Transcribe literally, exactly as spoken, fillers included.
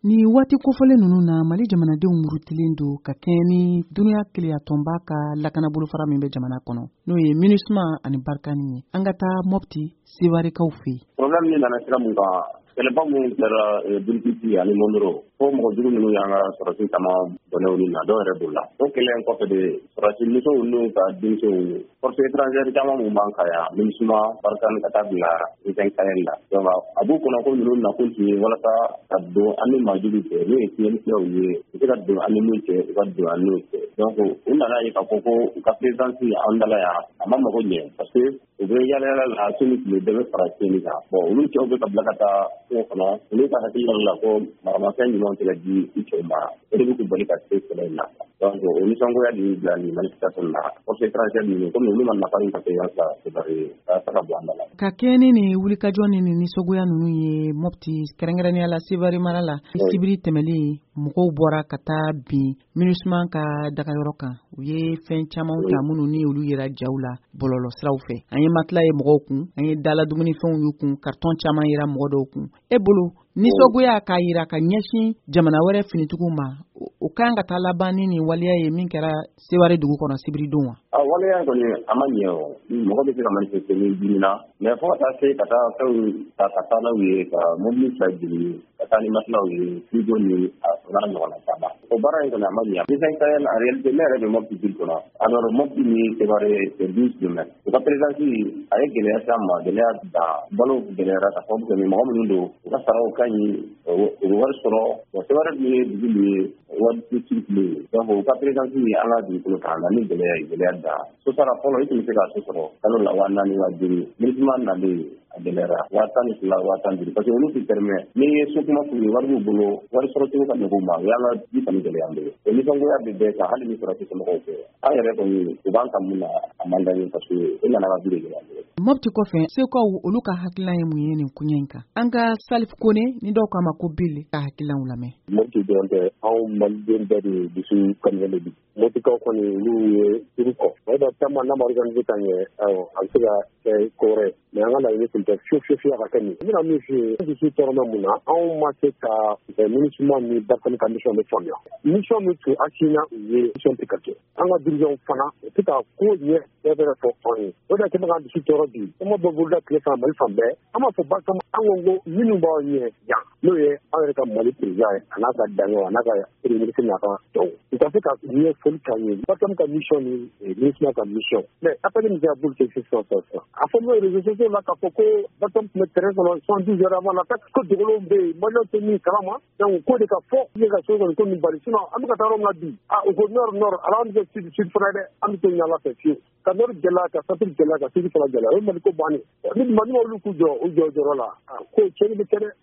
Ni waati kofɔlen ninnu na Mali jamanadenw murutilen don ka kɛɲɛ ni dunuya keleya tɔnba ka lakanabolo fara min bɛ jamana kɔnɔ n'o ye MINUSMA ani Barkhane ye. An ka taa Mopti Sewarekaw fɛ yen. Problème min nana sira mun kan kɛlɛba mun kɛra Birikiti ani Mondoro fo mɔgɔ jugu ninnu y'an ka sɔrɔsi caman bɔnɛw ni na dɔw yɛrɛ b'o la. O kɛlɛ in kɔfɛ de sɔrɔsi musow n'u ka denmisɛnw force étrangère caman mun b'an ka yan MINUSMA Barkhane ka taa bila Isen Sahel la. Donc a b'u kɔnɔ ko ninnu nakun tun ye walasa ka don an ni maajugu cɛ n'o ye tiɲɛlikɛlaw ye u tɛ ka don an ni min cɛ u ka don an n'o cɛ. Donc u nana ye k'a fɔ ko u ka présidence an dala yan a ma mago ɲɛ parce que u bɛ yaala yaala la sini tile bɛɛ bɛ fara tiɲɛni kan. Bon olu cɛw bɛ ka bila ka taa kungo kɔnɔ olu ka hakili la ko maramafɛn ɲuman tɛ ka di i cɛw ma o de bɛ k'u bali ka se kɛlɛ in na. Donc o nisɔngoya de y'u bila nin manifestation na force étrangère ninnu komi olu ma nafa min ka se yan sa c'est vrai ka taga bɔ an dala. Ka kɛɲɛ ni nin wulikajɔ ni nin nisɔngoya ninnu ye Mopti kɛrɛnkɛrɛnnenya la Sevari mara la sibiri tɛmɛlen mɔgɔw bɔra ka taa bin MINUSMA ka dagayɔrɔ kan u ye fɛn caman ta minnu ni olu yɛrɛ jaw la bɔlɔlɔ siraw fɛ. An ye matela ye mɔgɔw kun an ye dala dumunifɛnw y'u kun carton caman yira mɔgɔ dɔw kun. E bolo nisɔngoya k'a yira ka ɲɛsin jamana wɛrɛ finitigiw ma o kan ka taa laban ni nin waleya ye min kɛra Seware dugu kɔnɔ sibiridenw wa? A waleya kɔni a ma ɲɛ o mɔgɔ bɛ se ka manifester ni dimina mais fo ka taa se ka taa fɛnw ta ka taa n'aw ye ka mobili fila jigin ka taa ni matelaw ye frigo ni a n'a ɲɔgɔnna caman o baara in kɔni a ma ɲɛ. Isen Sahel en réalité ne yɛrɛ bɛ Mopti ville kɔnɔ alors Mopti ni Seware c'est douze kilomètres u ka présidence a ye gɛlɛya s'an ma gɛlɛya dan balo gɛlɛyara ka fɔ que mɔgɔ minnu don u ka saraw ka ɲi u bɛ wari sɔrɔ bon Seware dun ye dugu min ye wari tɛ circulé donc u ka présidence an ka dugukolo kan na ni gɛlɛya ye gɛlɛya dan so sara fɔlɔ i tun bɛ se ka so sɔrɔ kalo la wa naani wa duuru MINUSMA nalen a gɛlɛyara waa tan ni fila waa tan duuru parce que olu tɛ permet ni ye so kuma f'u ye wari b'u bolo wari sɔrɔ cogo ka nɔgɔ u ma o y'an ka ji kɔni gɛlɛya an bolo o nisɔngoya bɛ bɛɛ kan hali ni sɔrɔsi somɔgɔw fɛ an yɛrɛ kɔni u b'an ka mun na a man d'an ye parce que o nana ka bi de gɛlɛya an bolo. Mopti kɔfɛ sekaw olu ka hakilina ye mun ye nin kuɲɛ in kan an ka Salif Kone ni dɔw k'a ma ko Bill ka hakilinaw lamɛn. Mopti dɔrɔn tɛ anw maliden bɛɛ de dusu kɔnɔnen de bi Moptikaw kɔni olu ye turu kɔ o dɔ caman n'a ma organiser ka ɲɛ awɔ a bɛ se ka kɛ ko wɛrɛ mais an ka laɲini tun tɛ fiyewu fiyewu ka kɛ nin n bɛna min f'i ye an dusu tɔɔrɔmɛ mun na anw ma se ka MINUSMA ni Barkhane ka mission bɛ faamuya mission min tun actina u ye mission tɛ ka kɛ an ka dirigeants fana u tɛ ka ko ɲɛ bɛɛ bɛ fɔ anw ye o de kɛlen k'an dusu tɔɔrɔ bi kuma bɛ boloda tile fan Mali fan bɛɛ an b'a fɔ Barkhane an ko ko minnu b'aw ɲɛ yan n'o ye an yɛrɛ ka Mali président ye a n'a ka daɲɔ a n'a ka premier ministre n'a ka tɔw u ka se ka ɲɛfɔli k'an ye Barkhane ka mission ni MINUSMA ka mission mais appel min kɛra pour que c'est ça ça a fɔ n'o réseaux sociaux la k'a fɔ ko Barkhane tun bɛ terrain kɔnɔ soixante-dix heures avant l'attaque ko dogolow bɛ yen maliyɛnw tɛ min kalama donc ko de ka fɔ ne ka so kɔni ko min bali sinon an bɛ ka taa yɔrɔ min na bi ah u ko nord nord ala an bɛ kɛ sud sud fana dɛ an bɛ to ɲala fɛ fiyewu ka nord gɛlɛya ka centre gɛlɛya ka sud fana gɛlɛya o ye Mali ko bannen ni Mali olu k'u jɔ u jɔ jɔyɔrɔ la ko cɛnni bɛ kɛ dɛ